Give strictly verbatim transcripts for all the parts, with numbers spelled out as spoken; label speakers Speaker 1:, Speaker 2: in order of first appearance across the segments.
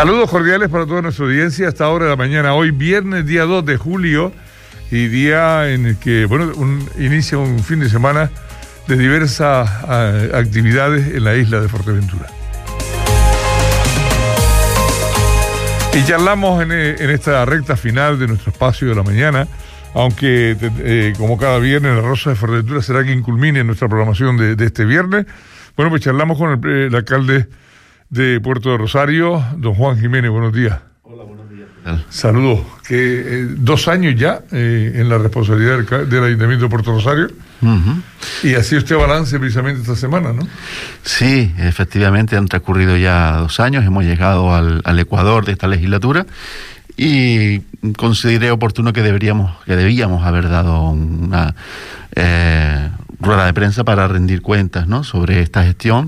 Speaker 1: Saludos cordiales para toda nuestra audiencia a esta hora de la mañana. Hoy viernes, día dos de julio, y día en el que, bueno, un, inicia un fin de semana de diversas uh, actividades en la isla de Fuerteventura. Y charlamos en, en esta recta final de nuestro espacio de la mañana, aunque eh, como cada viernes la Rosa de Fuerteventura será quien culmine nuestra programación de, de este viernes. Bueno, pues charlamos con el, el alcalde de Puerto de Rosario, don Juan Jiménez. Buenos días.
Speaker 2: Hola, buenos días.
Speaker 1: Saludos. Que eh, dos años ya eh, en la responsabilidad del, del Ayuntamiento de Puerto Rosario. Uh-huh. Y así usted balance precisamente esta semana, ¿no?
Speaker 2: Sí, efectivamente han transcurrido ya dos años, hemos llegado al, al Ecuador de esta legislatura y consideré oportuno que deberíamos, que debíamos haber dado una eh, rueda de prensa para rendir cuentas, ¿no?, sobre esta gestión.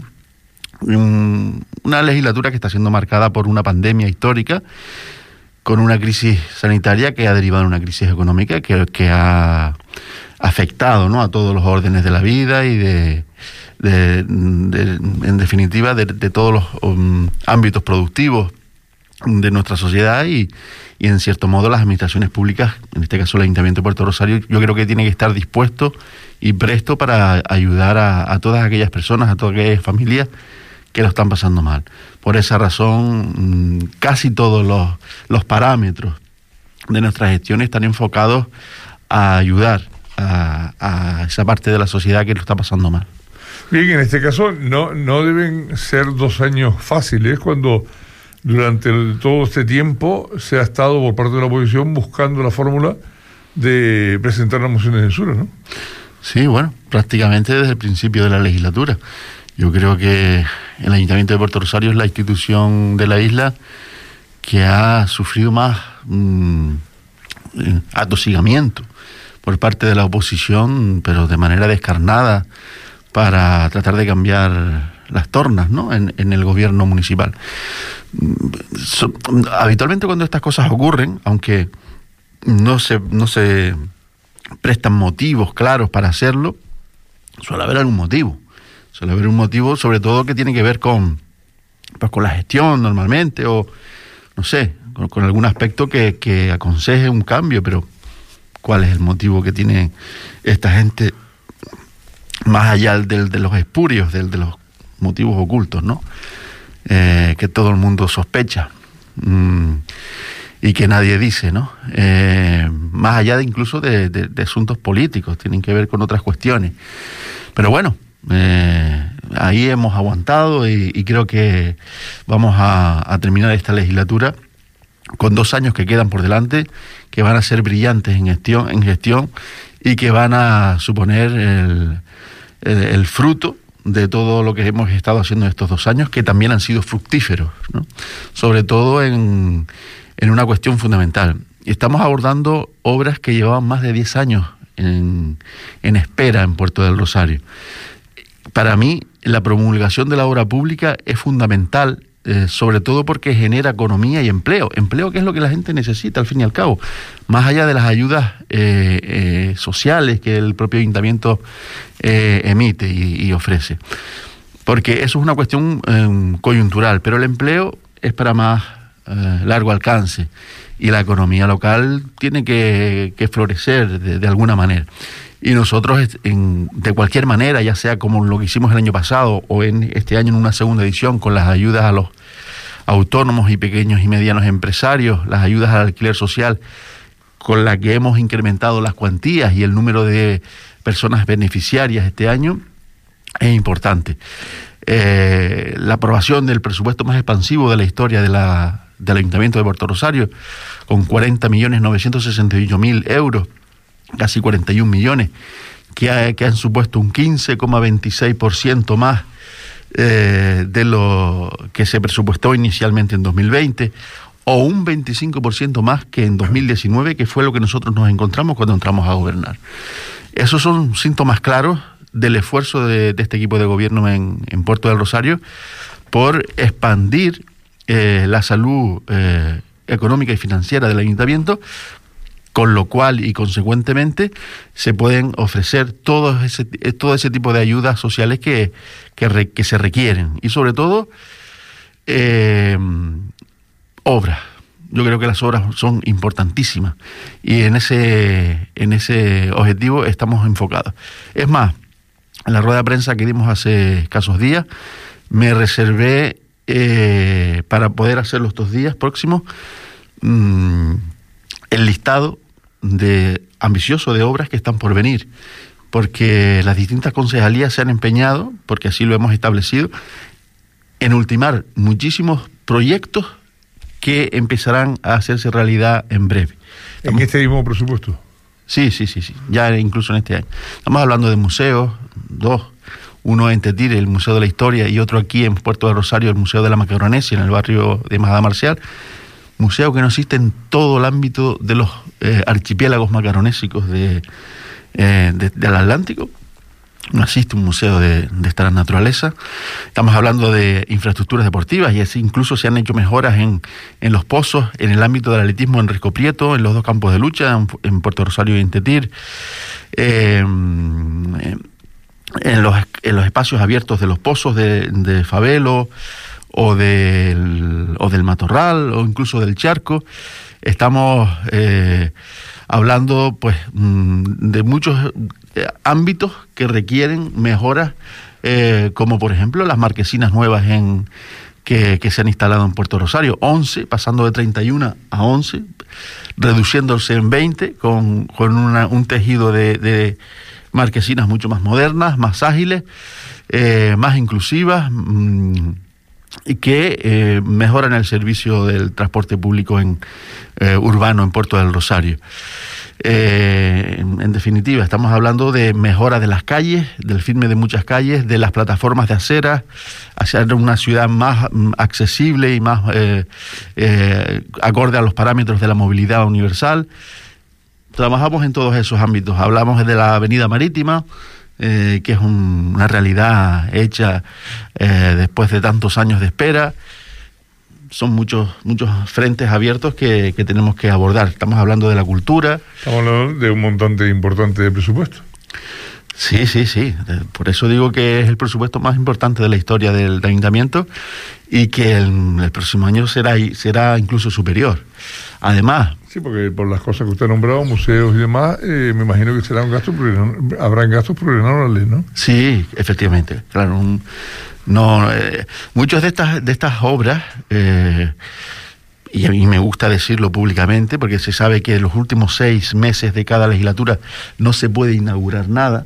Speaker 2: Una legislatura que está siendo marcada por una pandemia histórica, con una crisis sanitaria que ha derivado en una crisis económica que, que ha afectado, ¿no?, a todos los órdenes de la vida y de, de, de en definitiva de, de todos los um, ámbitos productivos de nuestra sociedad y, y en cierto modo las administraciones públicas, en este caso el Ayuntamiento de Puerto Rosario, yo creo que tiene que estar dispuesto y presto para ayudar a, a todas aquellas personas, a todas aquellas familias que lo están pasando mal. Por esa razón, casi todos los, los parámetros de nuestra gestión están enfocados a ayudar a, a esa parte de la sociedad que lo está pasando mal.
Speaker 1: Bien, en este caso no, no deben ser dos años fáciles cuando durante el, todo este tiempo se ha estado por parte de la oposición buscando la fórmula de presentar las mociones de censura, ¿no?
Speaker 2: Sí, bueno, prácticamente desde el principio de la legislatura. Yo creo que el Ayuntamiento de Puerto Rosario es la institución de la isla que ha sufrido más mmm, atosigamiento por parte de la oposición, pero de manera descarnada, para tratar de cambiar las tornas, ¿no?, en, en el gobierno municipal. So, habitualmente cuando estas cosas ocurren, aunque no se, no se prestan motivos claros para hacerlo, suele haber algún motivo. Suele haber un motivo, sobre todo, que tiene que ver con, pues, con la gestión normalmente, o no sé, con, con algún aspecto que, que aconseje un cambio, pero ¿cuál es el motivo que tiene esta gente más allá del, de los espurios, del, de los motivos ocultos, ¿no? Eh, que todo el mundo sospecha mmm, y que nadie dice, ¿no? Eh, más allá de incluso de, de, de asuntos políticos, tienen que ver con otras cuestiones. Pero bueno, Eh, ahí hemos aguantado y, y creo que vamos a, a terminar esta legislatura con dos años que quedan por delante, que van a ser brillantes en gestión, en gestión y que van a suponer el, el, el fruto de todo lo que hemos estado haciendo estos dos años, que también han sido fructíferos, ¿no?, sobre todo en, en una cuestión fundamental. Estamos abordando obras que llevaban más de diez años en, en espera en Puerto del Rosario. Para mí, la promulgación de la obra pública es fundamental, eh, sobre todo porque genera economía y empleo. Empleo, que es lo que la gente necesita, al fin y al cabo. Más allá de las ayudas eh, eh, sociales que el propio ayuntamiento eh, emite y, y ofrece. Porque eso es una cuestión eh, coyuntural, pero el empleo es para más eh, largo alcance. Y la economía local tiene que, que florecer de, de alguna manera. Y nosotros, en, de cualquier manera, ya sea como lo que hicimos el año pasado o en este año en una segunda edición con las ayudas a los autónomos y pequeños y medianos empresarios, las ayudas al alquiler social, con la que hemos incrementado las cuantías y el número de personas beneficiarias este año, es importante. Eh, la aprobación del presupuesto más expansivo de la historia de la, del Ayuntamiento de Puerto Rosario, con cuarenta millones novecientos sesenta y ocho mil euros, casi cuarenta y un millones, que, ha, que han supuesto un quince coma veintiséis por ciento más eh, de lo que se presupuestó inicialmente en dos mil veinte, o un veinticinco por ciento más que en dos mil diecinueve, que fue lo que nosotros nos encontramos cuando entramos a gobernar. Esos son síntomas claros del esfuerzo de, de este equipo de gobierno en, en Puerto del Rosario por expandir eh, la salud eh, económica y financiera del ayuntamiento, con lo cual y consecuentemente se pueden ofrecer todo ese, todo ese tipo de ayudas sociales que, que, re, que se requieren. Y sobre todo, eh, obras. Yo creo que las obras son importantísimas y en ese, en ese objetivo estamos enfocados. Es más, en la rueda de prensa que dimos hace escasos días, me reservé eh, para poder hacerlo estos días próximos mmm, el listado de ambicioso de obras que están por venir, porque las distintas concejalías se han empeñado, porque así lo hemos establecido, en ultimar muchísimos proyectos que empezarán a hacerse realidad en breve.
Speaker 1: ¿En este mismo presupuesto?
Speaker 2: Sí, sí, sí, sí, ya incluso en este año. Estamos hablando de museos, dos, uno en Tetir, el Museo de la Historia, y otro aquí en Puerto de Rosario, el Museo de la Macaronesia, en el barrio de Majada Marcial, museo que no existe en todo el ámbito de los eh, archipiélagos macaronésicos de, eh, de, del Atlántico. No existe un museo de, de esta naturaleza. Estamos hablando de infraestructuras deportivas y así incluso se han hecho mejoras en, en los pozos, en el ámbito del atletismo en Risco Prieto, en los dos campos de lucha, en, en Puerto Rosario y en Tetir, eh, en, los, en los espacios abiertos de los pozos de, de Fabelo o del, o del Matorral o incluso del Charco. Estamos eh, hablando pues de muchos ámbitos que requieren mejoras, eh, como por ejemplo las marquesinas nuevas en que, que se han instalado en Puerto Rosario, once, pasando de treinta y uno a once, reduciéndose en veinte, con, con una, un tejido de, de marquesinas mucho más modernas, más ágiles, eh, más inclusivas, mmm, y que eh, mejoran el servicio del transporte público en, eh, urbano en Puerto del Rosario. Eh, en, en definitiva, estamos hablando de mejora de las calles, del firme de muchas calles, de las plataformas de aceras, hacer una ciudad más mm, accesible y más eh, eh, acorde a los parámetros de la movilidad universal. Trabajamos en todos esos ámbitos. Hablamos de la avenida marítima, eh, que es un, una realidad hecha eh, después de tantos años de espera. Son muchos muchos frentes abiertos que, que tenemos que abordar. Estamos hablando de la cultura.
Speaker 1: Estamos hablando de un montante importante de presupuesto.
Speaker 2: Sí, sí, sí. Por eso digo que es el presupuesto más importante de la historia del ayuntamiento y que el, el próximo año será, será incluso superior. Además...
Speaker 1: Sí, porque por las cosas que usted ha nombrado, museos y demás, eh, me imagino que será un gasto, habrán gastos plurianuales, ¿no?
Speaker 2: Sí, efectivamente. Claro, un... No, eh, muchas de estas de estas obras, eh, y a mí me gusta decirlo públicamente, porque se sabe que en los últimos seis meses de cada legislatura no se puede inaugurar nada.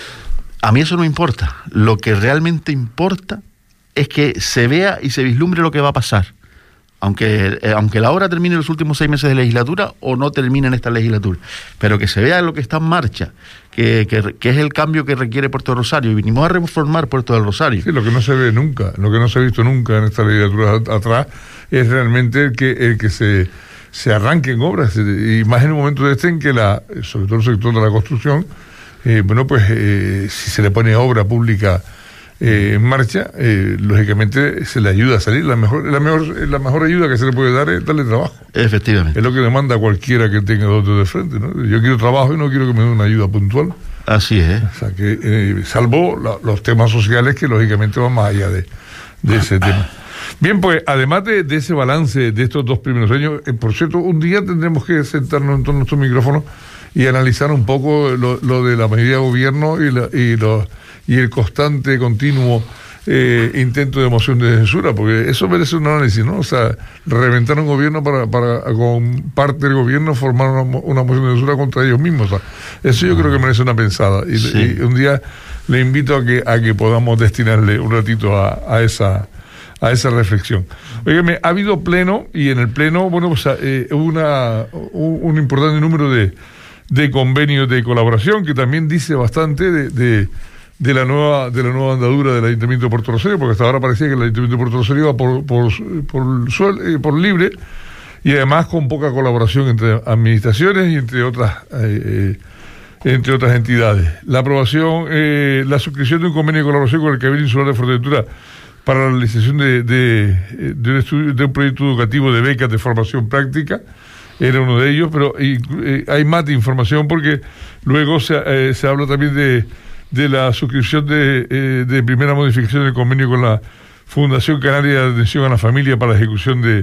Speaker 2: A mí eso no importa. Lo que realmente importa es que se vea y se vislumbre lo que va a pasar. Aunque, eh, aunque la obra termine en los últimos seis meses de legislatura o no termine en esta legislatura, pero que se vea lo que está en marcha, que, que, que es el cambio que requiere Puerto del Rosario, y vinimos a reformar Puerto del Rosario.
Speaker 1: Sí, lo que no se ve nunca, lo que no se ha visto nunca en esta legislatura atrás, es realmente el que, el que se, se arranquen obras, y más en un momento de este en que, la, sobre todo el sector de la construcción, eh, bueno, pues eh, si se le pone obra pública Eh, en marcha, eh, lógicamente se le ayuda a salir. La mejor, la mejor, la mejor ayuda que se le puede dar es darle trabajo.
Speaker 2: Efectivamente.
Speaker 1: Es lo que demanda cualquiera que tenga dos dedos de frente, ¿no? Yo quiero trabajo y no quiero que me den una ayuda puntual.
Speaker 2: Así es.
Speaker 1: O sea que, eh, salvo la, los temas sociales que lógicamente van más allá de, de ese tema. Bien, pues además de, de ese balance de estos dos primeros años, eh, por cierto, un día tendremos que sentarnos en todos nuestros micrófonos y analizar un poco lo, lo de la medida de gobierno y, la, y los y el constante, continuo eh, intento de moción de censura, porque eso merece un análisis, ¿no? O sea, reventar un gobierno para, para con parte del gobierno formar una, una moción de censura contra ellos mismos. O sea, eso yo creo que merece una pensada. Y, sí. y un día le invito a que a que podamos destinarle un ratito a, a esa a esa reflexión. Óigame, ha habido pleno, y en el pleno, bueno, pues eh, una un, un importante número de, de convenios de colaboración, que también dice bastante de... de de la nueva de la nueva andadura del Ayuntamiento de Puerto Rosario, porque hasta ahora parecía que el Ayuntamiento de Puerto Rosario iba por por por, suel, eh, por libre, y además con poca colaboración entre administraciones y entre otras eh, eh, entre otras entidades. La aprobación, eh, la suscripción de un convenio de colaboración con el Cabildo Insular de Fuerteventura para la realización de, de, de, un estudio, de un proyecto educativo de becas de formación práctica era uno de ellos, pero y, eh, hay más de información, porque luego se, eh, se habla también de de la suscripción de, eh, de primera modificación del convenio con la Fundación Canaria de Atención a la Familia para la ejecución de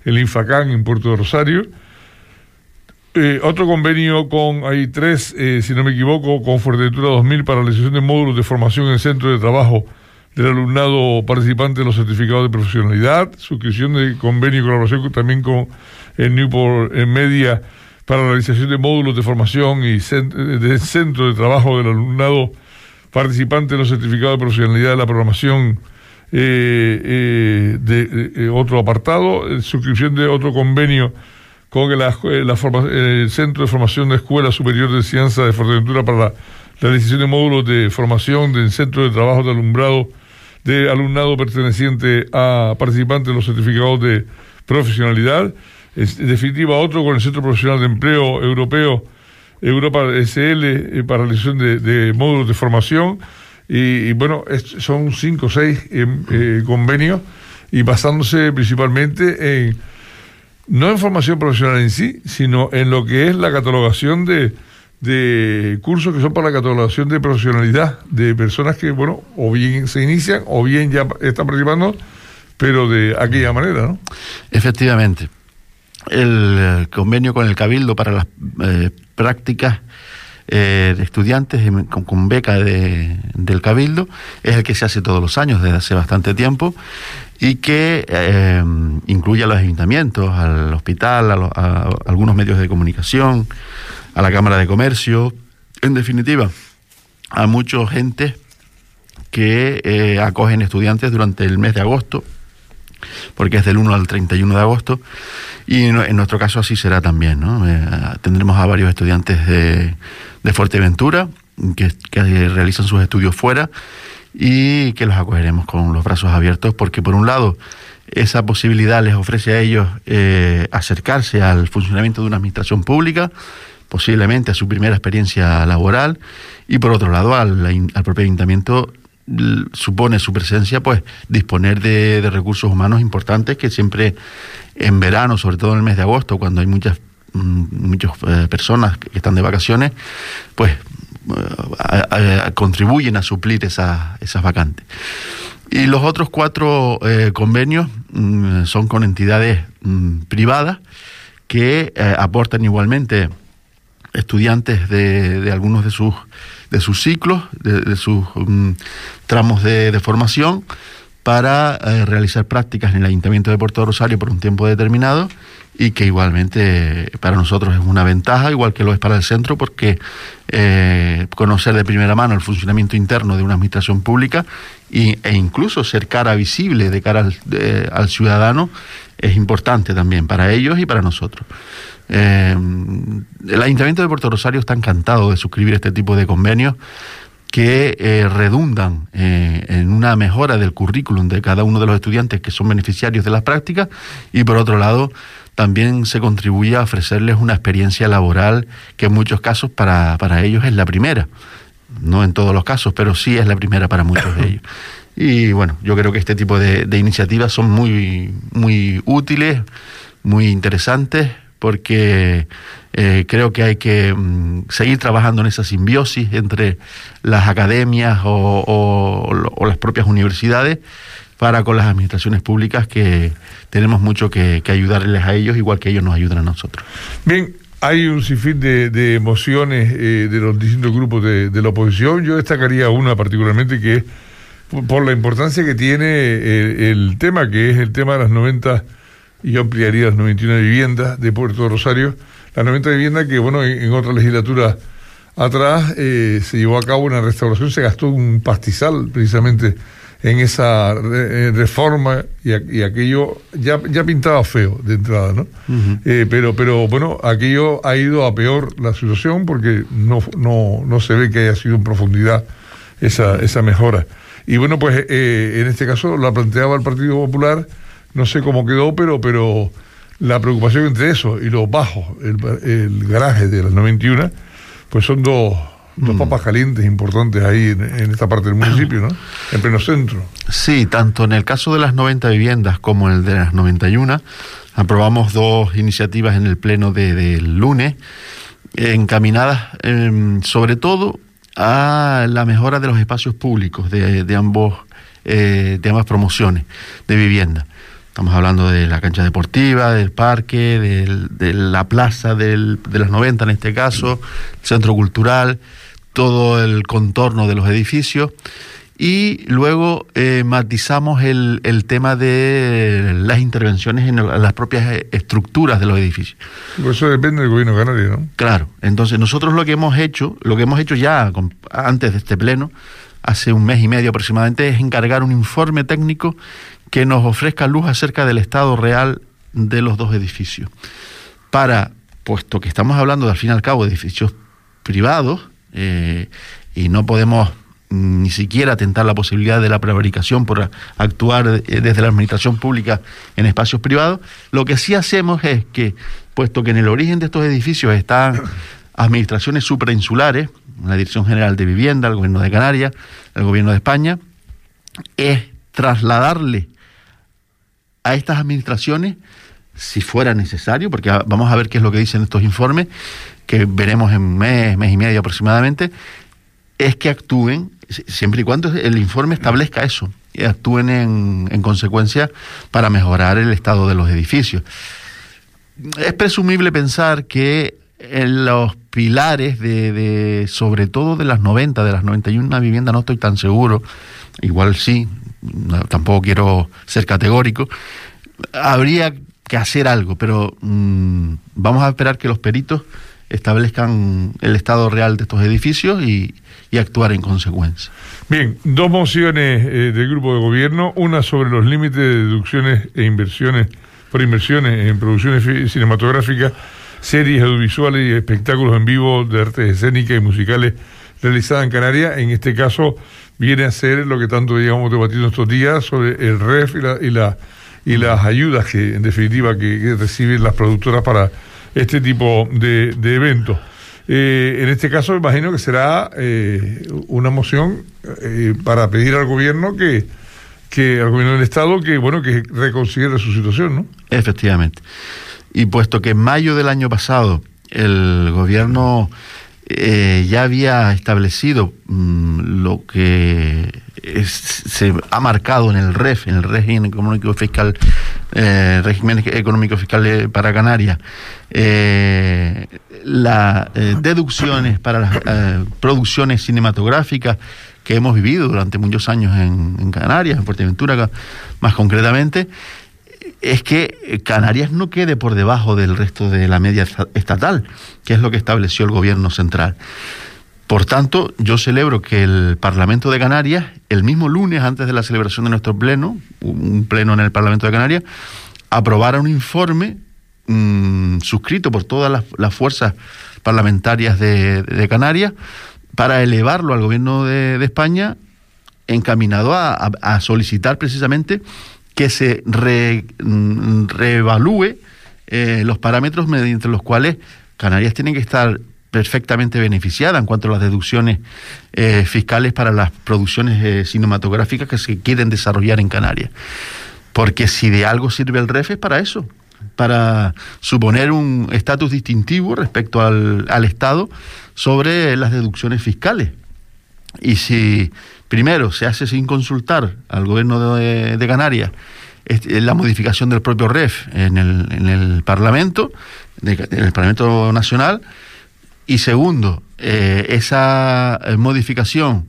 Speaker 1: el Infacán en Puerto de Rosario. Eh, otro convenio con, hay tres, eh, si no me equivoco, con Fuerteventura dos mil para la realización de módulos de formación en centros de trabajo del alumnado participante de los certificados de profesionalidad, suscripción de convenio y colaboración también con el Newport Media para la realización de módulos de formación y cent de centro de trabajo del alumnado participante de los certificados de profesionalidad de la programación, eh, eh, de eh, otro apartado, eh, suscripción de otro convenio con el, la forma, el Centro de Formación de Escuela Superior de Enseñanza de Fuerteventura para la realización de módulos de formación del Centro de Trabajo de Alumbrado de alumnado perteneciente a participantes de los certificados de profesionalidad. En definitiva, otro con el Centro Profesional de Empleo Europeo, Europa S L, eh, para la realización de, de módulos de formación. Y, y bueno, es, son cinco o seis eh, eh, convenios, y basándose principalmente en no en formación profesional en sí, sino en lo que es la catalogación de, de cursos que son para la catalogación de profesionalidad de personas que, bueno, o bien se inician o bien ya están participando, pero de aquella manera, ¿no?
Speaker 2: Efectivamente. El, el convenio con el Cabildo para las eh, prácticas eh, de estudiantes con, con beca de, del Cabildo es el que se hace todos los años desde hace bastante tiempo, y que eh, incluye a los ayuntamientos, al hospital, a, lo, a algunos medios de comunicación, a la Cámara de Comercio, en definitiva, a mucha gente que eh, acogen estudiantes durante el mes de agosto, porque es del uno al treinta y uno de agosto, y en, en nuestro caso así será también, ¿no? Eh, tendremos a varios estudiantes de, de Fuerteventura que, que realizan sus estudios fuera, y que los acogeremos con los brazos abiertos, porque por un lado esa posibilidad les ofrece a ellos eh, acercarse al funcionamiento de una administración pública, posiblemente a su primera experiencia laboral, y por otro lado al, al propio ayuntamiento supone su presencia pues disponer de, de recursos humanos importantes que siempre en verano, sobre todo en el mes de agosto, cuando hay muchas, muchas eh, personas que están de vacaciones, pues A, a, a, contribuyen a suplir esa, esas vacantes. Y los otros cuatro eh, convenios mmm, son con entidades mmm, privadas que eh, aportan igualmente estudiantes de, de algunos de sus de sus ciclos, de, de sus mmm, tramos de, de formación, para eh, realizar prácticas en el Ayuntamiento de Puerto de Rosario por un tiempo determinado, y que igualmente para nosotros es una ventaja, igual que lo es para el centro, porque eh, conocer de primera mano el funcionamiento interno de una administración pública y, e incluso ser cara visible de cara al, de, al ciudadano es importante también para ellos y para nosotros. Eh, el Ayuntamiento de Puerto Rosario está encantado de suscribir este tipo de convenios que eh, redundan eh, en una mejora del currículum de cada uno de los estudiantes que son beneficiarios de las prácticas, y por otro lado también se contribuye a ofrecerles una experiencia laboral que en muchos casos para, para ellos es la primera, no en todos los casos, pero sí es la primera para muchos de ellos. Y bueno, yo creo que este tipo de, de iniciativas son muy, muy útiles, muy interesantes, porque eh, creo que hay que mm, seguir trabajando en esa simbiosis entre las academias o, o, o las propias universidades para con las administraciones públicas, que tenemos mucho que, que ayudarles a ellos, igual que ellos nos ayudan a nosotros.
Speaker 1: Bien, hay un sinfín de, de emociones eh, de los distintos grupos de, de la oposición. Yo destacaría una particularmente, que es por, por la importancia que tiene el, el tema, que es el tema de las noventa, y yo ampliaría las noventa y una viviendas de Puerto de Rosario, las noventa viviendas que, bueno, en, en otra legislatura atrás eh, se llevó a cabo una restauración, se gastó un pastizal precisamente en esa re, reforma, y, y aquello ya, ya pintaba feo de entrada, ¿no? Uh-huh. Eh, pero, pero bueno, aquello ha ido a peor la situación, porque no, no, no se ve que haya sido en profundidad esa, esa mejora. Y bueno, pues eh, en este caso la planteaba el Partido Popular, no sé cómo quedó, pero, pero la preocupación entre eso y los bajos, el, el garaje de las noventa y una, pues son dos, dos mm. papas calientes importantes ahí en, en esta parte del municipio, ¿no? En pleno centro.
Speaker 2: Sí, tanto en el caso de las noventa viviendas como en el de las noventa y una, aprobamos dos iniciativas en el pleno del de, de lunes, eh, encaminadas eh, sobre todo a la mejora de los espacios públicos de, de ambos eh, de ambas promociones de vivienda. Estamos hablando de la cancha deportiva, del parque, del, de la plaza del, de las noventa en este caso, centro cultural, todo el contorno de los edificios. Y luego eh, matizamos el, el tema de las intervenciones en las propias estructuras de los edificios.
Speaker 1: Pues eso depende del gobierno canario, ¿no?
Speaker 2: Claro. Entonces nosotros lo que hemos hecho, lo que hemos hecho ya con, antes de este pleno, hace un mes y medio aproximadamente, es encargar un informe técnico que nos ofrezca luz acerca del estado real de los dos edificios. Para, puesto que estamos hablando, al fin y al cabo, de edificios privados, eh, y no podemos ni siquiera atentar la posibilidad de la prevaricación por actuar desde la administración pública en espacios privados, lo que sí hacemos es que, puesto que en el origen de estos edificios están administraciones suprainsulares, la Dirección General de Vivienda, el Gobierno de Canarias, el Gobierno de España, es trasladarle a estas administraciones, si fuera necesario, porque vamos a ver qué es lo que dicen estos informes, que veremos en un mes, mes y medio aproximadamente, es que actúen, siempre y cuando el informe establezca eso, y actúen en, en consecuencia para mejorar el estado de los edificios. Es presumible pensar que en los pilares de, de sobre todo de las noventa, de las noventa y una viviendas, no estoy tan seguro, igual sí, no, tampoco quiero ser categórico, habría que hacer algo, pero mmm, vamos a esperar que los peritos establezcan el estado real de estos edificios y, y actuar en consecuencia.
Speaker 1: Bien, dos mociones eh, del grupo de gobierno, una sobre los límites de deducciones e inversiones por inversiones en producciones cinematográficas, series audiovisuales y espectáculos en vivo de artes escénicas y musicales realizadas en Canarias. En este caso viene a ser lo que tanto digamos debatido estos días sobre el R E F y, la, y, la, y las ayudas que en definitiva que, que reciben las productoras para este tipo de, de eventos. Eh, en este caso me imagino que será eh, una moción eh, para pedir al gobierno que, que al gobierno del Estado que bueno que reconsidere su situación, ¿no? Efectivamente.
Speaker 2: Y puesto que en mayo del año pasado el gobierno eh, ya había establecido mmm, lo que es, se ha marcado en el R E F, en el régimen económico fiscal, eh, régimen económico fiscal para Canarias, eh, las eh, deducciones para las eh, producciones cinematográficas que hemos vivido durante muchos años en, en Canarias, en Fuerteventura más concretamente, es que Canarias no quede por debajo del resto de la media estatal, que es lo que estableció el gobierno central. Por tanto, yo celebro que el Parlamento de Canarias, el mismo lunes antes de la celebración de nuestro pleno, un pleno en el Parlamento de Canarias, aprobara un informe mmm, suscrito por todas las, las fuerzas parlamentarias de, de Canarias para elevarlo al gobierno de, de España, encaminado a, a, a solicitar precisamente que se re, reevalúe eh, los parámetros mediante los cuales Canarias tiene que estar perfectamente beneficiada en cuanto a las deducciones eh, fiscales para las producciones eh, cinematográficas que se quieren desarrollar en Canarias. Porque si de algo sirve el R E F es para eso, para suponer un estatus distintivo respecto al, al Estado sobre las deducciones fiscales. Y si primero se hace sin consultar al gobierno de, de Canarias la modificación del propio R E F en el, en el Parlamento, de, en el Parlamento Nacional, y segundo, eh, esa modificación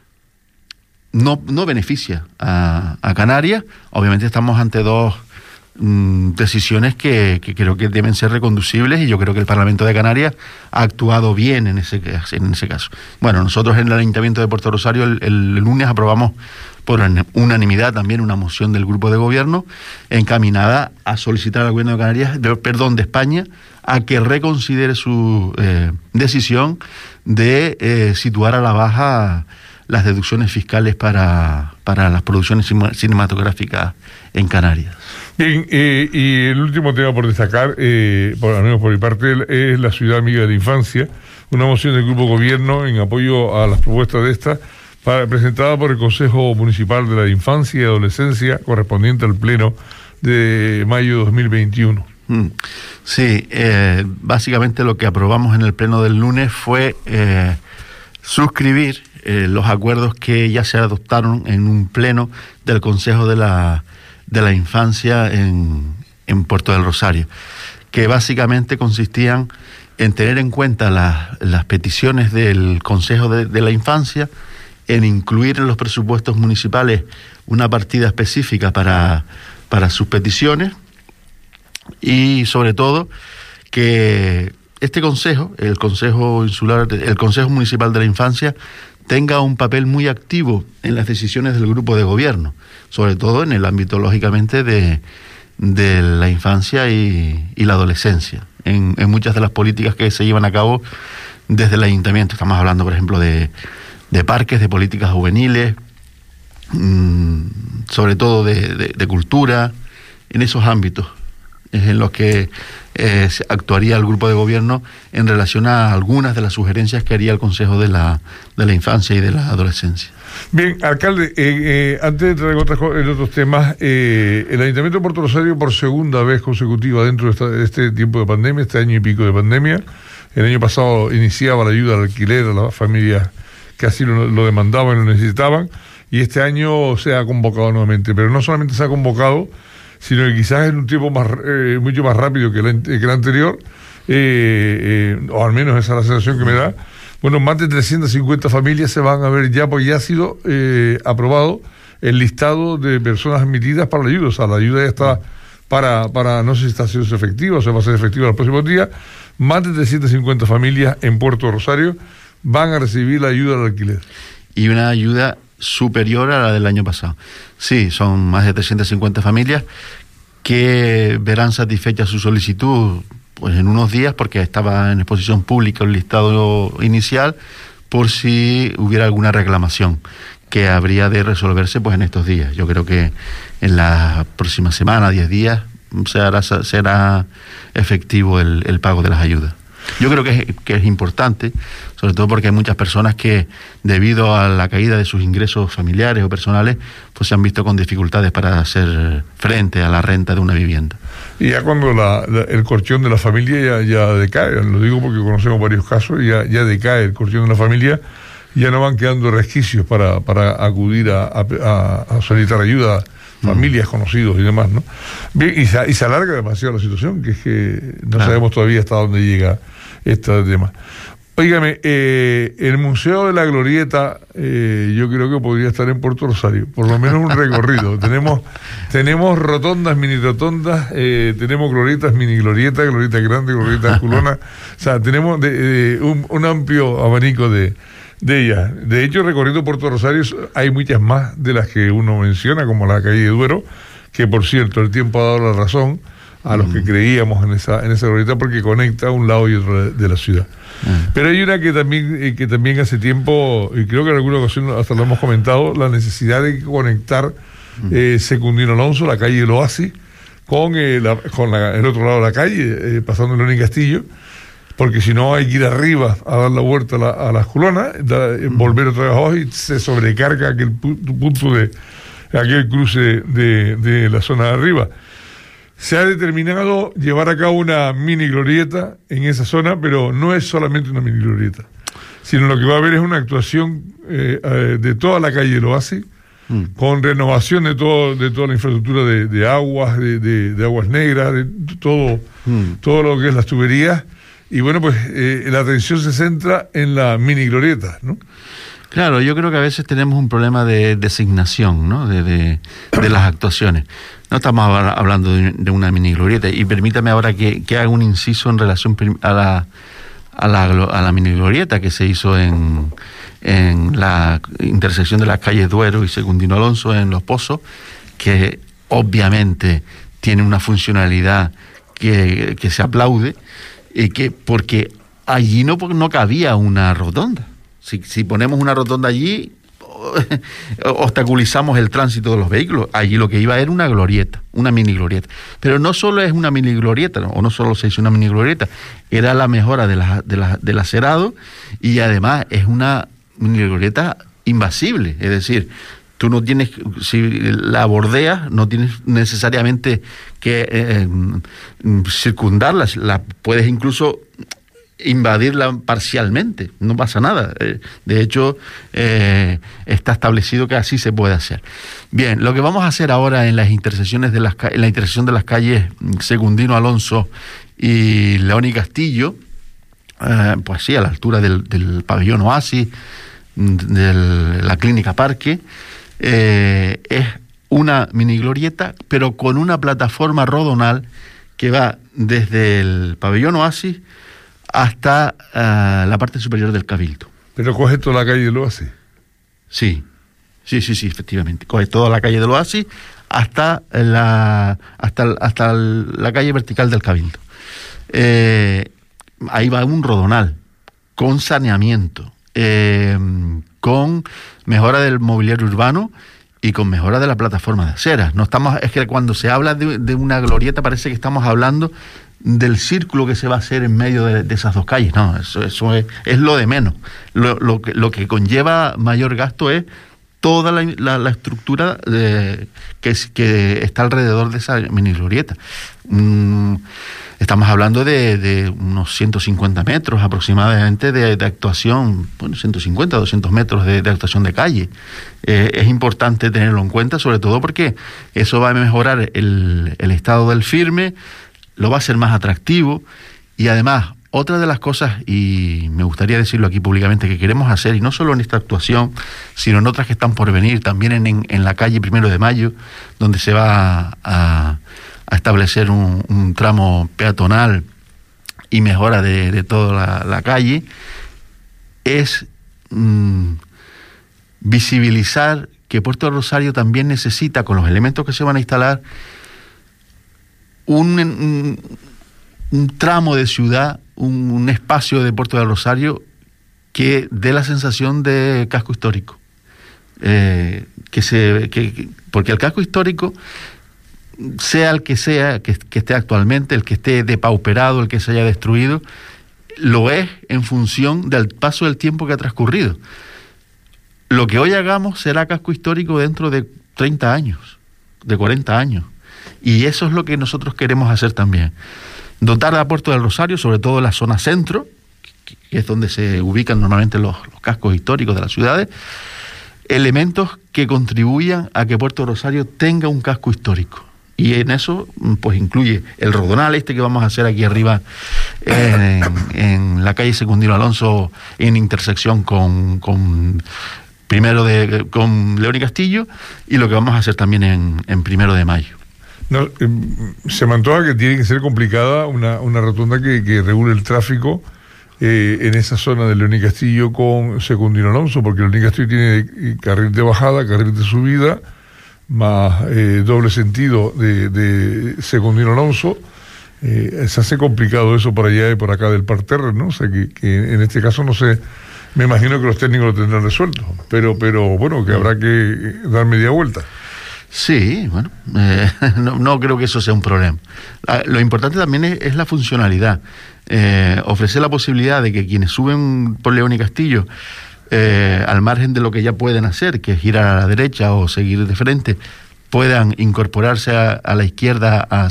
Speaker 2: no, no beneficia a, a Canarias, obviamente estamos ante dos mm, decisiones que, que creo que deben ser reconducibles, y yo creo que el Parlamento de Canarias ha actuado bien en ese, en ese caso. Bueno, nosotros en el Ayuntamiento de Puerto Rosario el, el lunes aprobamos por unanimidad también una moción del grupo de gobierno encaminada a solicitar al gobierno de Canarias, de, perdón, de España, a que reconsidere su eh, decisión de eh, situar a la baja las deducciones fiscales para, para las producciones cinematográficas en Canarias.
Speaker 1: Bien, eh, y el último tema por destacar, eh, por, al menos por mi parte, es la Ciudad Amiga de la Infancia, una moción del Grupo Gobierno en apoyo a las propuestas de esta, para, presentada por el Consejo Municipal de la Infancia y Adolescencia, correspondiente al Pleno de mayo de dos mil veintiuno.
Speaker 2: Sí, eh, básicamente lo que aprobamos en el Pleno del lunes fue eh, suscribir eh, los acuerdos que ya se adoptaron en un pleno del Consejo de la de la Infancia en, en Puerto del Rosario, que básicamente consistían en tener en cuenta la, las peticiones del Consejo de, de la Infancia, en incluir en los presupuestos municipales una partida específica para, para sus peticiones, y sobre todo que este consejo, el Consejo Insular, el Consejo Municipal de la Infancia, tenga un papel muy activo en las decisiones del grupo de gobierno, sobre todo en el ámbito, lógicamente, de, de la infancia y, y la adolescencia, en, en muchas de las políticas que se llevan a cabo desde el ayuntamiento. Estamos hablando, por ejemplo, de, de parques, de políticas juveniles, mmm, sobre todo de, de, de cultura, en esos ámbitos es en los que eh, actuaría el grupo de gobierno en relación a algunas de las sugerencias que haría el Consejo de la, de la Infancia y de la Adolescencia.
Speaker 1: Bien, alcalde, eh, eh, antes de entrar en, otras, en otros temas, eh, el Ayuntamiento de Puerto Rosario, por segunda vez consecutiva dentro de, esta, de este tiempo de pandemia, este año y pico de pandemia, el año pasado iniciaba la ayuda al alquiler a las familias que así lo, lo demandaban y lo necesitaban, y este año se ha convocado nuevamente, pero no solamente se ha convocado, sino que quizás en un tiempo más, eh, mucho más rápido que el, que el anterior, eh, eh, o al menos esa es la sensación que me da. Bueno, más de trescientas cincuenta familias se van a ver ya, pues ya ha sido eh, aprobado el listado de personas admitidas para la ayuda. O sea, la ayuda ya está para, para no sé si está siendo efectiva, o sea, va a ser efectiva los próximos días. Más de trescientas cincuenta familias en Puerto Rosario van a recibir la ayuda al alquiler.
Speaker 2: Y una ayuda superior a la del año pasado. Sí, son más de trescientas cincuenta familias que verán satisfecha su solicitud pues en unos días, porque estaba en exposición pública el listado inicial, por si hubiera alguna reclamación que habría de resolverse pues en estos días. Yo creo que en la próxima semana, diez días, será, será efectivo el, el pago de las ayudas. Yo creo que es, que es importante, sobre todo porque hay muchas personas que, debido a la caída de sus ingresos familiares o personales, pues se han visto con dificultades para hacer frente a la renta de una vivienda.
Speaker 1: Y ya cuando la, la, el colchón de la familia ya, ya decae, lo digo porque conocemos varios casos, ya, ya decae el colchón de la familia, ya no van quedando resquicios para, para acudir a, a, a solicitar ayuda, familias, conocidos y demás, ¿no? Bien, y se, y se alarga demasiado la situación, que es que no claro. sabemos todavía hasta dónde llega este tema. Óigame, eh, el Museo de la Glorieta, eh, yo creo que podría estar en Puerto Rosario, por lo menos un recorrido. tenemos tenemos rotondas, mini rotondas, eh, tenemos glorietas, mini glorietas, glorietas grandes, glorietas culonas, o sea, tenemos de, de, un, un amplio abanico de de ellas. De hecho, recorriendo Puerto Rosario hay muchas más de las que uno menciona, como la calle de Duero, que por cierto el tiempo ha dado la razón a los mm. que creíamos en esa en esa glorieta, porque conecta un lado y otro de, de la ciudad. Mm. Pero hay una que también eh, que también hace tiempo, y creo que en alguna ocasión hasta lo hemos comentado, la necesidad de conectar mm. eh, Secundino Alonso, la calle del Oasis, con, eh, la, con la, el otro lado de la calle, eh, pasando el León y Castillo, porque si no hay que ir arriba a dar la vuelta a, la, a las colonas, da, mm. volver otra vez abajo, y se sobrecarga aquel pu- punto de aquel cruce de, de la zona de arriba. Se ha determinado llevar a cabo una mini glorieta en esa zona, pero no es solamente una mini glorieta, sino lo que va a haber es una actuación eh, eh, de toda la calle del Oasis, mm. con renovación de todo de toda la infraestructura de, de aguas, de, de, de aguas negras, de todo, mm. todo lo que es las tuberías. Y bueno, pues eh, la atención se centra en la mini glorieta, ¿no?
Speaker 2: Claro, yo creo que a veces tenemos un problema de designación, ¿no? De, de, de las actuaciones. No estamos hablando de, de una mini glorieta. Y permítame ahora que, que haga un inciso en relación a la, a la, a la mini glorieta que se hizo en, en la intersección de las calles Duero y Secundino Alonso en Los Pozos, que obviamente tiene una funcionalidad que, que se aplaude, y que porque allí no, no cabía una rotonda. Si, si ponemos una rotonda allí, obstaculizamos el tránsito de los vehículos. Allí lo que iba era una glorieta, una mini glorieta. Pero no solo es una mini glorieta, ¿no? O no solo se hizo una mini glorieta, era la mejora de la, de la, del acerado, y además es una mini glorieta invasible. Es decir, tú no tienes, si la bordeas, no tienes necesariamente que eh, circundarla, la puedes incluso invadirla parcialmente, no pasa nada. De hecho, eh, está establecido que así se puede hacer. Bien, lo que vamos a hacer ahora en las intersecciones de las en la intersección de las calles Secundino Alonso y León y Castillo, eh, pues sí, a la altura del, del pabellón Oasis, de la Clínica Parque, eh, es una mini glorieta, pero con una plataforma rodonal que va desde el pabellón Oasis hasta uh, la parte superior del Cabildo.
Speaker 1: ¿Pero coge toda la calle del Oasis?
Speaker 2: Sí, sí, sí, sí, efectivamente. Coge toda la calle del Oasis hasta la, hasta, hasta la calle vertical del Cabildo. Eh, ahí va un rodonal con saneamiento, eh, con mejora del mobiliario urbano y con mejora de la plataforma de aceras. No estamos, es que cuando se habla de, de una glorieta parece que estamos hablando del círculo que se va a hacer en medio de, de esas dos calles. No, eso, eso es, es lo de menos. Lo, lo, que, lo que conlleva mayor gasto es toda la, la, la estructura de, que, que está alrededor de esa mini glorieta. Mm, estamos hablando de, de unos ciento cincuenta metros aproximadamente de, de actuación, bueno, ciento cincuenta, doscientos metros de, de actuación de calle. Eh, es importante tenerlo en cuenta, sobre todo porque eso va a mejorar el, el estado del firme, lo va a hacer más atractivo y además otra de las cosas, y me gustaría decirlo aquí públicamente, que queremos hacer, y no solo en esta actuación, sino en otras que están por venir, también en, en, en la calle Primero de Mayo, donde se va a, a establecer un, un tramo peatonal y mejora de, de toda la, la calle, es mmm, visibilizar que Puerto del Rosario también necesita, con los elementos que se van a instalar, Un, un, un tramo de ciudad, un, un espacio de Puerto del Rosario que dé la sensación de casco histórico. Eh, que se, que, porque el casco histórico, sea el que sea, que, que esté actualmente, el que esté depauperado, el que se haya destruido, lo es en función del paso del tiempo que ha transcurrido. Lo que hoy hagamos será casco histórico dentro de treinta años, de cuarenta años. Y eso es lo que nosotros queremos hacer también. Dotar a Puerto del Rosario, sobre todo en la zona centro, que es donde se ubican normalmente los, los cascos históricos de las ciudades, elementos que contribuyan a que Puerto del Rosario tenga un casco histórico. Y en eso, pues incluye el rodonal este que vamos a hacer aquí arriba en, en la calle Secundino Alonso, en intersección con... con primero de, con León y Castillo, y lo que vamos a hacer también en, en Primero de Mayo.
Speaker 1: No, eh, se me antoja que tiene que ser complicada una, una rotonda que, que regule el tráfico eh, en esa zona de León y Castillo con Secundino Alonso, porque León y Castillo tiene carril de bajada, carril de subida, más eh, doble sentido de, de Secundino Alonso. Eh, se hace complicado eso por allá y por acá del parterre, ¿no? O sea, que, que en este caso no sé, me imagino que los técnicos lo tendrán resuelto, pero, pero bueno, que habrá que dar media vuelta.
Speaker 2: Sí, bueno, eh, no, no creo que eso sea un problema. La, lo importante también es, es la funcionalidad. Eh, ofrecer la posibilidad de que quienes suben por León y Castillo, eh, al margen de lo que ya pueden hacer, que es girar a la derecha o seguir de frente, puedan incorporarse a, a la izquierda a,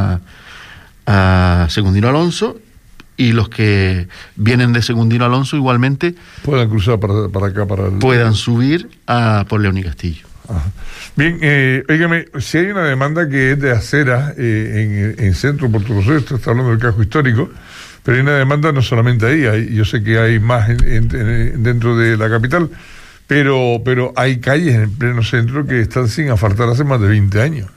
Speaker 2: a, a Secundino Alonso, y los que vienen de Secundino Alonso igualmente
Speaker 1: puedan cruzar para, para acá, para el...
Speaker 2: puedan subir a, por León y Castillo.
Speaker 1: Ajá. Bien, eh, óigame, si hay una demanda que es de aceras eh, en, en centro Puerto Rosario, está hablando del casco histórico, pero hay una demanda no solamente ahí, hay, yo sé que hay más en, en, en, dentro de la capital, pero, pero hay calles en el pleno centro que están sin asfaltar hace más de veinte años.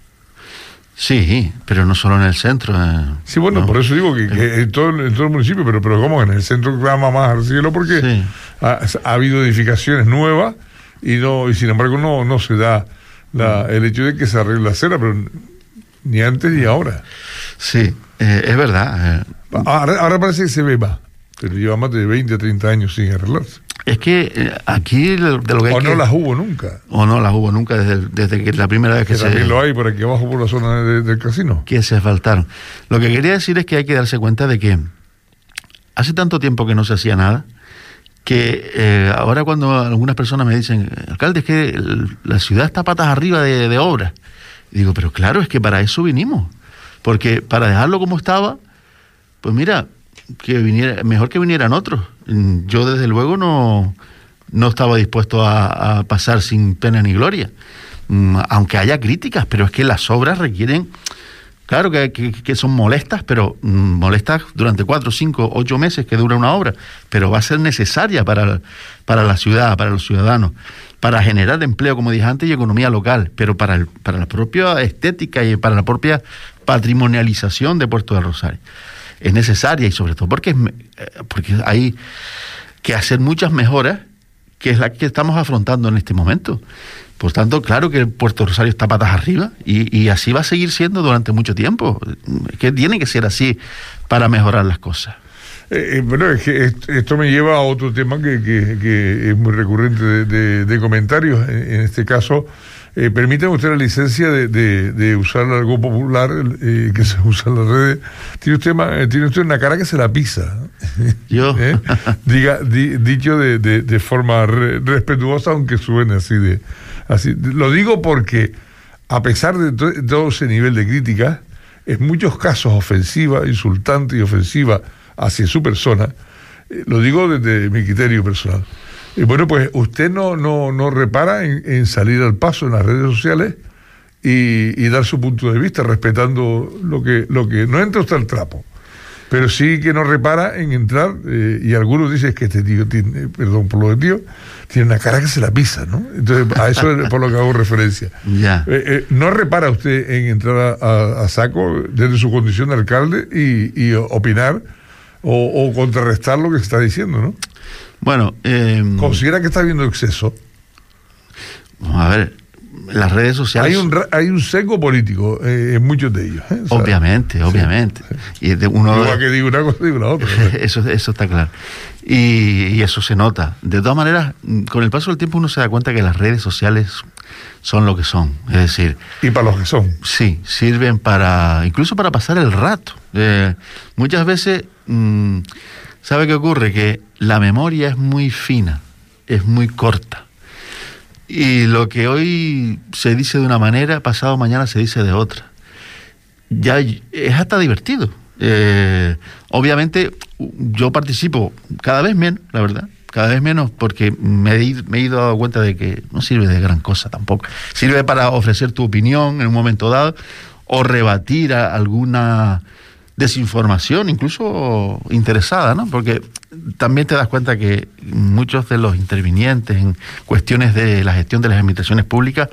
Speaker 2: Sí, pero no solo en el centro. Eh,
Speaker 1: sí, bueno,
Speaker 2: no.
Speaker 1: Por eso digo que, que en, todo, en todo el municipio, pero, pero ¿cómo? En el centro clama más al cielo porque sí. ha, ha habido edificaciones nuevas y no y sin embargo no, no se da la, el hecho de que se arregle la acera, pero ni antes ni ahora.
Speaker 2: Sí, eh, es verdad.
Speaker 1: Eh. Ahora, ahora parece que se ve más, pero lleva más de veinte, treinta años sin arreglarse.
Speaker 2: Es que eh, aquí de lo que hay
Speaker 1: o no
Speaker 2: que,
Speaker 1: las hubo nunca.
Speaker 2: O no las hubo nunca desde, desde que la primera vez que, que se...
Speaker 1: también lo hay por aquí abajo por la zona de, del casino.
Speaker 2: Que se asfaltaron. Lo que quería decir es que hay que darse cuenta de que hace tanto tiempo que no se hacía nada, que eh, ahora cuando algunas personas me dicen, alcalde, es que el, la ciudad está patas arriba de, de obras. Y digo, pero claro, es que para eso vinimos. Porque para dejarlo como estaba, pues mira, que viniera, mejor que vinieran otros. Yo desde luego no, no estaba dispuesto a, a pasar sin pena ni gloria, aunque haya críticas, pero es que las obras requieren, claro que, que, que son molestas, pero mmm, molestas durante cuatro, cinco, ocho meses que dura una obra, pero va a ser necesaria para, para la ciudad, para los ciudadanos, para generar empleo, como dije antes, y economía local, pero para, el, para la propia estética y para la propia patrimonialización de Puerto del Rosario. Es necesaria, y sobre todo porque, porque hay que hacer muchas mejoras, que es la que estamos afrontando en este momento. Por tanto, claro que Puerto Rosario está patas arriba, y, y así va a seguir siendo durante mucho tiempo. Es que tiene que ser así para mejorar las cosas.
Speaker 1: Eh, bueno, es que esto, esto me lleva a otro tema que, que, que es muy recurrente de, de, de comentarios. En, en este caso, eh, permítame usted la licencia de, de, de usar algo popular eh, que se usa en las redes. Tiene usted, eh, tiene usted una cara que se la pisa.
Speaker 2: Yo.
Speaker 1: ¿Eh? Diga, di, dicho de, de, de forma re, respetuosa, aunque suene así de... Así, lo digo porque, a pesar de to- todo ese nivel de crítica, en muchos casos ofensiva, insultante y ofensiva hacia su persona, eh, lo digo desde mi criterio personal. Y bueno, pues usted no, no, no repara en, en salir al paso en las redes sociales y, y dar su punto de vista, respetando lo que, lo que no entra usted al trapo. Pero sí que no repara en entrar, eh, y algunos dicen que este tío tiene, perdón por lo de tío, tiene una cara que se la pisa, ¿no? Entonces, a eso es por lo que hago referencia.
Speaker 2: Ya.
Speaker 1: Eh, eh, ¿No repara usted en entrar a, a, a saco desde su condición de alcalde y, y opinar o, o contrarrestar lo que se está diciendo, ¿no?
Speaker 2: Bueno, eh,
Speaker 1: ¿considera que está habiendo exceso?
Speaker 2: A ver, las redes sociales...
Speaker 1: Hay un, hay un seco político eh, en muchos de ellos. ¿eh? O sea,
Speaker 2: obviamente, sí, obviamente. Sí. Y de uno,
Speaker 1: igual que digo una cosa, digo la otra. ¿no?
Speaker 2: Eso, eso está claro. Y, y eso se nota. De todas maneras, con el paso del tiempo uno se da cuenta que las redes sociales son lo que son. Es decir...
Speaker 1: Y para los que son.
Speaker 2: Sí, sirven para... incluso para pasar el rato. Eh, muchas veces... Mmm, ¿sabe qué ocurre? Que la memoria es muy fina, es muy corta. Y lo que hoy se dice de una manera, pasado mañana se dice de otra. Ya es hasta divertido. Eh, obviamente yo participo cada vez menos, la verdad, cada vez menos, porque me he, me he ido dando cuenta de que no sirve de gran cosa tampoco. Sirve para ofrecer tu opinión en un momento dado o rebatir a alguna desinformación, incluso interesada, ¿no? Porque también te das cuenta que muchos de los intervinientes en cuestiones de la gestión de las administraciones públicas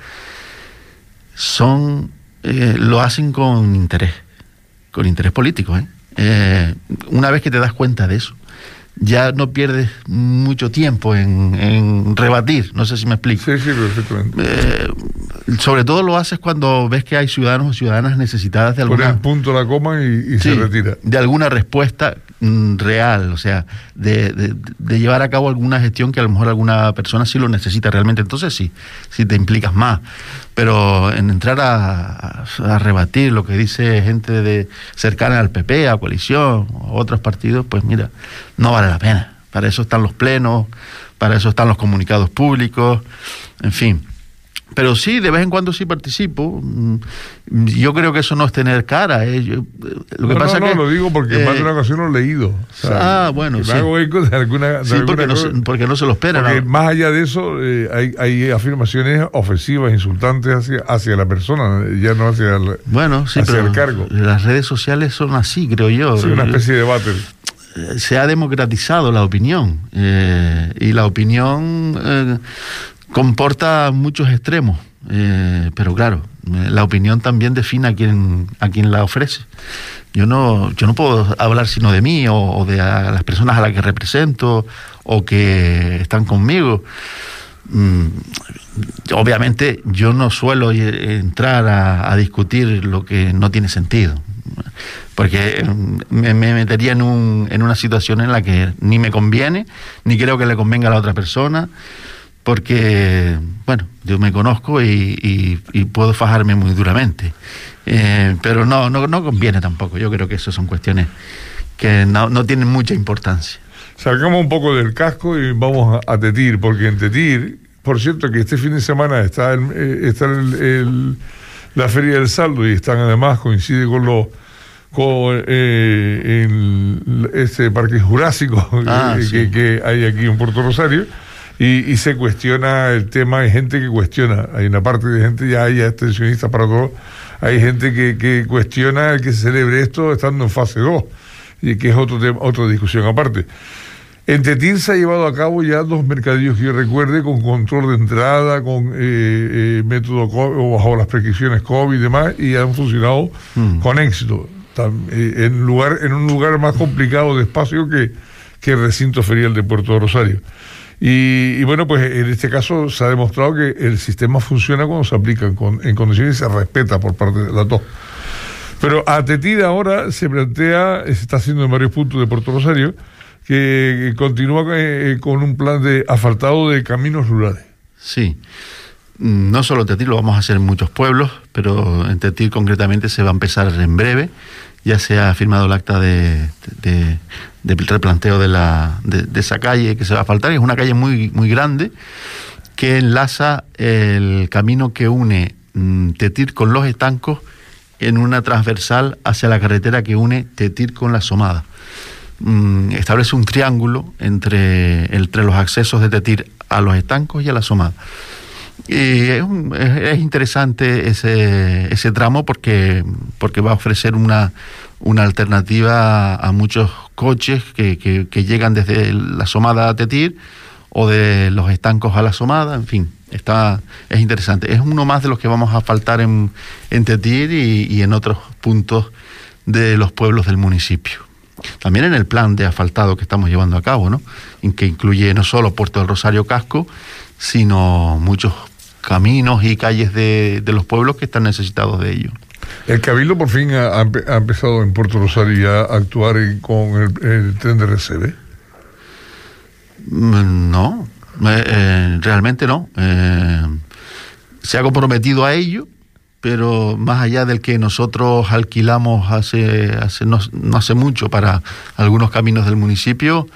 Speaker 2: son eh, lo hacen con interés, con interés político, ¿eh? Eh, una vez que te das cuenta de eso, ya no pierdes mucho tiempo en, en rebatir, no sé si me explico.
Speaker 1: Sí, sí, perfectamente.
Speaker 2: Eh, sobre todo lo haces cuando ves que hay ciudadanos o ciudadanas necesitadas de alguna...
Speaker 1: Pone el punto, la coma y, y sí, se retira.
Speaker 2: De alguna respuesta mm, real, o sea, de, de, de llevar a cabo alguna gestión que a lo mejor alguna persona sí lo necesita realmente. Entonces sí, sí te implicas más. Pero en entrar a, a, a rebatir lo que dice gente de cercana al P P, a coalición, a otros partidos, pues mira, no vale la pena. Para eso están los plenos, para eso están los comunicados públicos, en fin. Pero sí, de vez en cuando sí participo. Yo creo que eso no es tener cara. ¿eh? Yo, lo que
Speaker 1: no,
Speaker 2: pasa
Speaker 1: no,
Speaker 2: que,
Speaker 1: no, lo digo porque eh, más de una ocasión lo he leído. O sea,
Speaker 2: ah, bueno,
Speaker 1: me
Speaker 2: sí.
Speaker 1: hago eco de alguna, de
Speaker 2: sí,
Speaker 1: alguna
Speaker 2: porque,
Speaker 1: cosa,
Speaker 2: no se, porque no se lo esperan.
Speaker 1: Porque
Speaker 2: ¿no?
Speaker 1: más allá de eso, eh, hay, hay afirmaciones ofensivas, insultantes hacia, hacia la persona, ya no hacia el,
Speaker 2: bueno, sí,
Speaker 1: hacia
Speaker 2: pero
Speaker 1: el cargo.
Speaker 2: Las redes sociales son así, creo yo.
Speaker 1: Sí, una especie de debate.
Speaker 2: Se ha democratizado la opinión. Eh, y la opinión eh, comporta muchos extremos. Eh, pero claro, la opinión también define a quien a quien la ofrece. Yo no yo no puedo hablar sino de mí o, o de a las personas a las que represento o que están conmigo. Mm, obviamente yo no suelo entrar a, a discutir lo que no tiene sentido, porque me, me metería en un en una situación en la que ni me conviene ni creo que le convenga a la otra persona. Porque, bueno, yo me conozco y, y, y puedo fajarme muy duramente. Eh, pero no, no, no conviene tampoco. Yo creo que eso son cuestiones que no, no tienen mucha importancia.
Speaker 1: Sacamos un poco del casco y vamos a, a Tetir, porque en Tetir, por cierto, que este fin de semana está, el, está el, el, la Feria del Saldo y están además, coincide con los con eh, en ese parque jurásico
Speaker 2: ah,
Speaker 1: que,
Speaker 2: sí.
Speaker 1: que, que hay aquí en Puerto Rosario, y, y se cuestiona el tema. Hay gente que cuestiona, hay una parte de gente, ya hay extensionistas para todo, hay gente que, que cuestiona el que se celebre esto estando en fase dos, y que es otro tema, otra discusión aparte. En Tetir se ha llevado a cabo ya dos mercadillos que yo recuerde, con control de entrada, con eh, eh, método COVID, o bajo las prescripciones COVID y demás, y han funcionado mm. con éxito. En, lugar, en un lugar más complicado de espacio que, que el recinto ferial de Puerto Rosario. Y, y bueno, pues en este caso se ha demostrado que el sistema funciona cuando se aplica con, en condiciones y se respeta por parte de las dos. Pero a Tetir ahora se plantea, se está haciendo en varios puntos de Puerto Rosario, que continúa eh, con un plan de asfaltado de caminos rurales.
Speaker 2: Sí, no solo en Tetir, lo vamos a hacer en muchos pueblos, pero en Tetir concretamente se va a empezar en breve. Ya se ha firmado el acta de, de, de, de replanteo de, la, de, de esa calle que se va a asfaltar. Es una calle muy, muy grande que enlaza el camino que une mm, Tetir con Los Estancos en una transversal hacia la carretera que une Tetir con La Somada. Establece un triángulo entre, entre los accesos de Tetir a Los Estancos y a La Somada. Y es, un, es, es interesante ese, ese tramo porque, porque va a ofrecer una, una alternativa a, a muchos coches que, que, que llegan desde La Somada a Tetir o de Los Estancos a La Somada. En fin, está, es interesante. Es uno más de los que vamos a asfaltar en, en Tetir y, y en otros puntos de los pueblos del municipio. También en el plan de asfaltado que estamos llevando a cabo, ¿no? En que incluye no solo Puerto del Rosario Casco, sino muchos caminos y calles de, de los pueblos que están necesitados de ello.
Speaker 1: El Cabildo por fin ha, ha empezado en Puerto Rosario ya a actuar en, con el, el tren de Recebe.
Speaker 2: No, eh, eh, realmente no. Eh, se ha comprometido a ello, pero más allá del que nosotros alquilamos hace, hace no, no hace mucho para algunos caminos del municipio,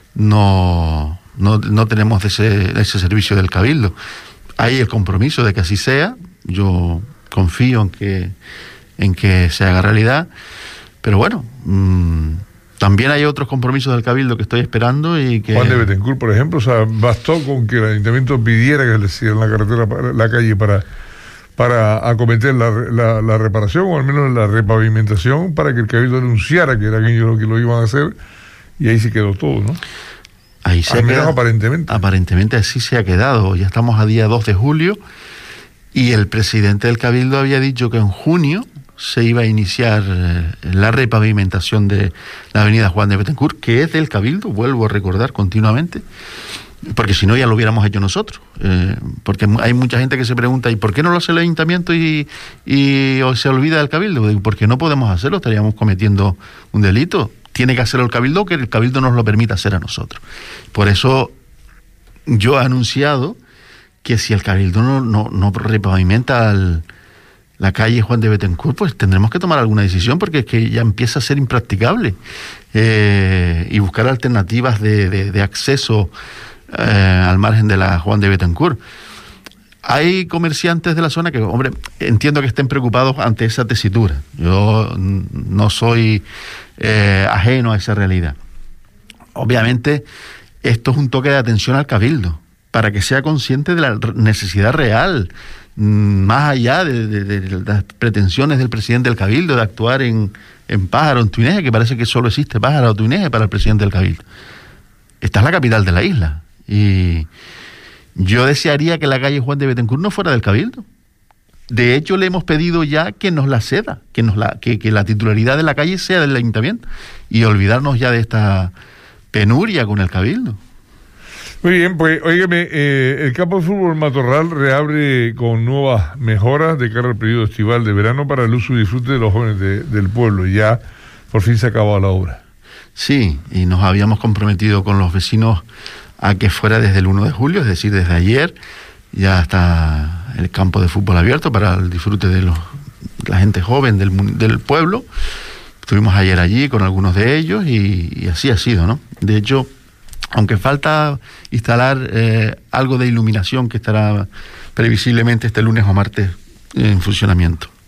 Speaker 2: no, no, no tenemos ese, ese servicio del Cabildo. Hay el compromiso de que así sea, yo confío en que, en que se haga realidad, pero bueno, mmm, también hay otros compromisos del Cabildo que estoy esperando y que...
Speaker 1: Juan de Betancourt, por ejemplo, o sea, bastó con que el ayuntamiento pidiera que le hicieran la carretera, la calle para... para acometer la, la, la reparación, o al menos la repavimentación, para que el Cabildo anunciara que eran ellos los que lo iban a hacer, y ahí se quedó todo, ¿no?
Speaker 2: Ahí se
Speaker 1: al
Speaker 2: ha
Speaker 1: menos
Speaker 2: quedado,
Speaker 1: aparentemente.
Speaker 2: Aparentemente así se ha quedado. Ya estamos a día dos de julio, y el presidente del Cabildo había dicho que en junio se iba a iniciar eh, la repavimentación de la avenida Juan de Betancourt, que es del Cabildo, vuelvo a recordar continuamente, porque si no ya lo hubiéramos hecho nosotros, eh, porque hay mucha gente que se pregunta ¿y por qué no lo hace el ayuntamiento y, y o se olvida del Cabildo? Porque no podemos hacerlo, estaríamos cometiendo un delito. Tiene que hacerlo el Cabildo, que el Cabildo nos lo permita hacer a nosotros. Por eso yo he anunciado que si el Cabildo no, no, no repavimenta el, la calle Juan de Betancourt, pues tendremos que tomar alguna decisión, porque es que ya empieza a ser impracticable, eh, y buscar alternativas de, de, de acceso Eh, al margen de la Juan de Betancourt. Hay comerciantes de la zona que, hombre, entiendo que estén preocupados ante esa tesitura. Yo no soy eh, ajeno a esa realidad. Obviamente, esto es un toque de atención al Cabildo, para que sea consciente de la necesidad real, más allá de, de, de las pretensiones del presidente del Cabildo de actuar en, en Pájaro, en Tuineje, que parece que solo existe Pájaro o Tuineje para el presidente del Cabildo. Esta es la capital de la isla. Y yo desearía que la calle Juan de Betancourt no fuera del Cabildo. De hecho, le hemos pedido ya que nos la ceda, que, nos la, que, que la titularidad de la calle sea del ayuntamiento, y olvidarnos ya de esta penuria con el Cabildo.
Speaker 1: Muy bien, pues, óigame, eh, el campo de fútbol Matorral reabre con nuevas mejoras de cara al periodo estival de verano para el uso y disfrute de los jóvenes de, del pueblo. Ya por fin se ha acabado la obra.
Speaker 2: Sí, y nos habíamos comprometido con los vecinos a que fuera desde el uno de julio, es decir, desde ayer, ya está el campo de fútbol abierto para el disfrute de los, la gente joven del, del pueblo. Estuvimos ayer allí con algunos de ellos y, y así ha sido, ¿no? De hecho, aunque falta instalar eh, algo de iluminación que estará previsiblemente este lunes o martes en funcionamiento.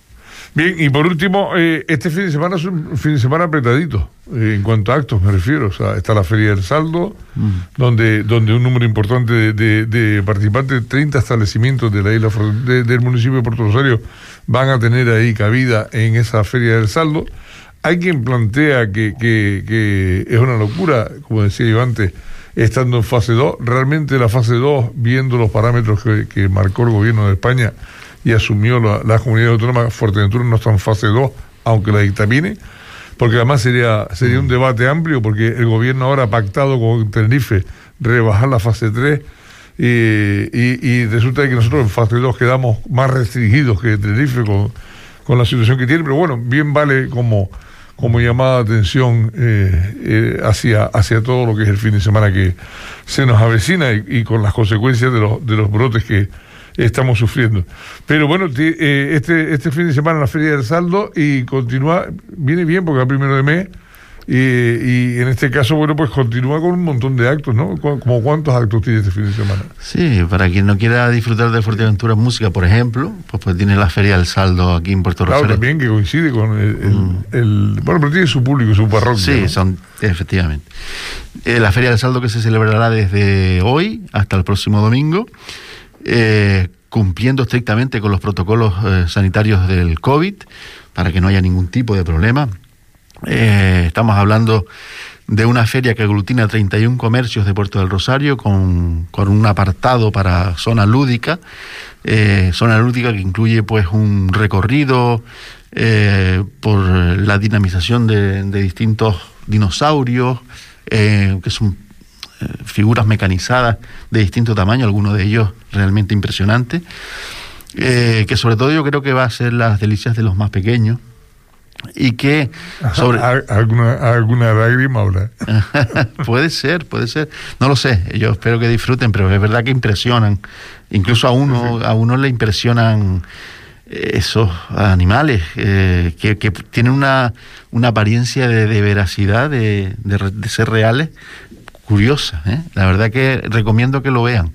Speaker 1: Bien, y por último, eh, este fin de semana es un fin de semana apretadito, eh, en cuanto a actos me refiero. O sea, está la Feria del Saldo, mm. donde donde un número importante de, de, de participantes, treinta establecimientos de la isla de, del municipio de Puerto Rosario van a tener ahí cabida en esa Feria del Saldo. Hay quien plantea que, que, que es una locura, como decía yo antes, estando en fase dos. Realmente la fase dos, viendo los parámetros que, que marcó el gobierno de España y asumió la, la comunidad autónoma, Fuerteventura no está en fase dos, aunque la dictamine, porque además sería sería un debate amplio, porque el gobierno ahora ha pactado con Tenerife rebajar la fase tres, y, y, y resulta que nosotros en fase dos quedamos más restringidos que Tenerife con, con la situación que tiene, pero bueno, bien vale como, como llamada de atención eh, eh, hacia, hacia todo lo que es el fin de semana que se nos avecina, y, y con las consecuencias de los, de los brotes que estamos sufriendo. Pero bueno, eh, este este fin de semana la Feria del Saldo, y continúa, viene bien porque es primero de mes, y, y en este caso, bueno, pues continúa con un montón de actos, ¿no? ¿Como cuántos actos tiene este fin de semana?
Speaker 2: Sí, para quien no quiera disfrutar de Fuerteventura Música, por ejemplo, pues, pues tiene la Feria del Saldo aquí en Puerto Rosario.
Speaker 1: Claro, también que coincide con el, el, mm. el... Bueno, pero tiene su público, su parroquia.
Speaker 2: Sí, ¿no? Son, efectivamente. Eh, la Feria del Saldo, que se celebrará desde hoy hasta el próximo domingo, Eh, cumpliendo estrictamente con los protocolos eh, sanitarios del COVID, para que no haya ningún tipo de problema. Eh, estamos hablando de una feria que aglutina treinta y uno comercios de Puerto del Rosario, con, con un apartado para zona lúdica, eh, zona lúdica que incluye pues un recorrido eh, por la dinamización de, de distintos dinosaurios, eh, que son figuras mecanizadas de distinto tamaño, algunos de ellos realmente impresionantes, eh, que sobre todo yo creo que va a ser las delicias de los más pequeños, y que sobre...
Speaker 1: ¿Alguna, alguna lágrima habrá?
Speaker 2: Puede ser, puede ser, no lo sé, yo espero que disfruten, pero es verdad que impresionan, incluso a uno, a uno le impresionan esos animales eh, que, que tienen una, una apariencia de, de veracidad, de, de, de ser reales, curiosa, ¿eh? La verdad que recomiendo que lo vean.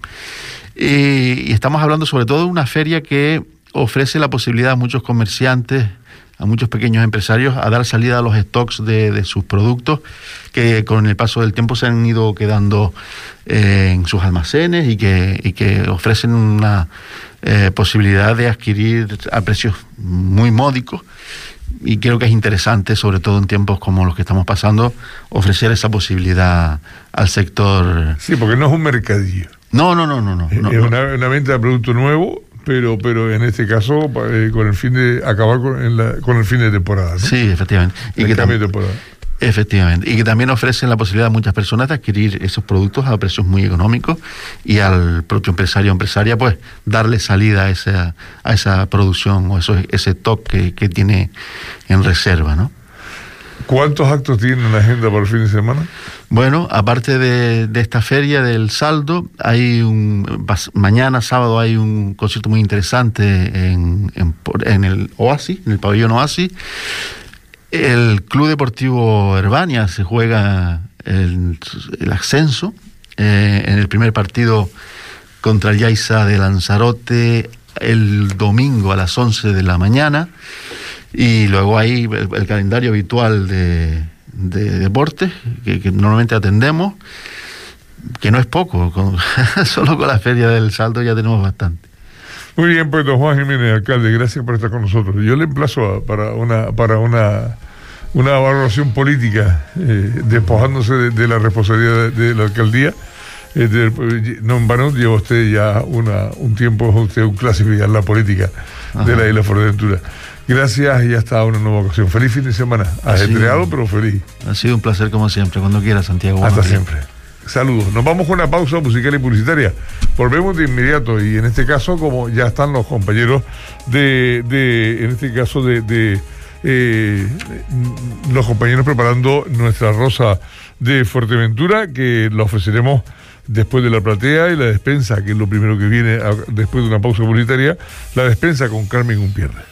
Speaker 2: Y, y estamos hablando sobre todo de una feria que ofrece la posibilidad a muchos comerciantes, a muchos pequeños empresarios, a dar salida a los stocks de, de sus productos, que con el paso del tiempo se han ido quedando eh, en sus almacenes, y que, y que ofrecen una eh, posibilidad de adquirir a precios muy módicos. Y creo que es interesante, sobre todo en tiempos como los que estamos pasando, ofrecer esa posibilidad al sector.
Speaker 1: Sí, porque no es un mercadillo.
Speaker 2: No, no, no, no, no.
Speaker 1: Es
Speaker 2: no,
Speaker 1: una, una venta de producto nuevo, pero pero en este caso eh, con el fin de acabar con, en la, con el fin de temporada, ¿no?
Speaker 2: Sí, efectivamente. Y
Speaker 1: el
Speaker 2: que
Speaker 1: cambio de temporada.
Speaker 2: Efectivamente, y que también ofrecen la posibilidad a muchas personas de adquirir esos productos a precios muy económicos, y al propio empresario o empresaria pues darle salida a esa, a esa producción o eso, ese stock que, que tiene en reserva, ¿no?
Speaker 1: ¿Cuántos actos tiene en la agenda para el fin de semana?
Speaker 2: Bueno, aparte de, de esta feria del Saldo, hay un mañana sábado hay un concierto muy interesante en, en, en el Oasis, en el pabellón Oasis. El Club Deportivo Herbania se juega el, el ascenso eh, en el primer partido contra el Yaiza de Lanzarote el domingo a las once de la mañana, y luego hay el, el calendario habitual de, de deportes que, que normalmente atendemos, que no es poco, con, solo con la Feria del Saldo ya tenemos bastante.
Speaker 1: Muy bien, pues don Juan Jiménez, alcalde, gracias por estar con nosotros. Yo le emplazo a, para una para una una valoración política, eh, despojándose de, de la responsabilidad de, de la alcaldía. Eh, de, no en vano lleva usted ya una un tiempo, es usted un clásico ya en la política. Ajá. De la isla Fuerteventura. Gracias y hasta una nueva ocasión. Feliz fin de semana. Ajetreado, pero feliz.
Speaker 2: Ha sido un placer como siempre. Cuando quiera, Santiago.
Speaker 1: Hasta siempre. Saludos. Nos vamos con una pausa musical y publicitaria. Volvemos de inmediato, y en este caso, como ya están los compañeros de, de en este caso de, de eh, los compañeros preparando nuestra rosa de Fuerteventura, que la ofreceremos después de la platea y la despensa, que es lo primero que viene a, después de una pausa publicitaria, la despensa con Carmen Unpierre.